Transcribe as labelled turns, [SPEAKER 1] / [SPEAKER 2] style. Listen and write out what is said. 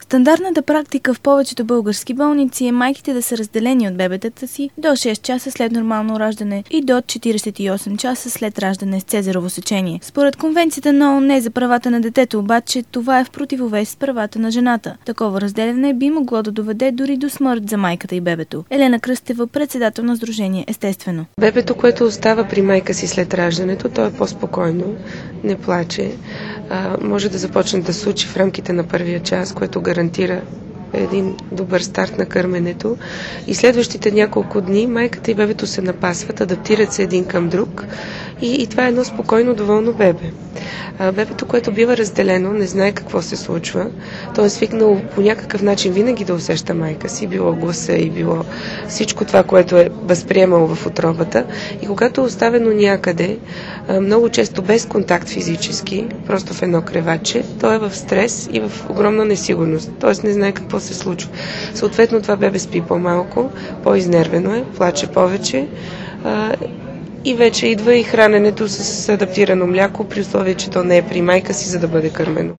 [SPEAKER 1] Стандартната практика в повечето български болници е майките да са разделени от бебетата си до 6 часа след нормално раждане и до 48 часа след раждане с цезарово сечение. Според Конвенцията на ООН за правата на детето обаче това е в противовес с правата на жената. Такова разделяне би могло да доведе дори до смърт за майката и бебето. Елена Кръстева, председател на Сдружение Естествено.
[SPEAKER 2] Бебето, което остава при майка си след раждането, то е по-спокойно, не плаче. Може да започне да се учи в рамките на първия час, което гарантира един добър старт на кърменето. И следващите няколко дни майката и бебето се напасват, адаптират се един към друг и това е едно спокойно, доволно бебе. Бебето, което бива разделено, не знае какво се случва. То е свикнало по някакъв начин винаги да усеща майка си, било гласа и било всичко това, което е възприемало в утробата. И когато е оставено някъде, много често без контакт физически, просто в едно креваче, то е в стрес и в огромна несигурност. Т.е. не знае какво се случва. Съответно, това бебе спи по-малко, по-изнервено е, плаче повече, и вече идва и храненето с адаптирано мляко, при условие, че то не е при майка си, за да бъде кърмено.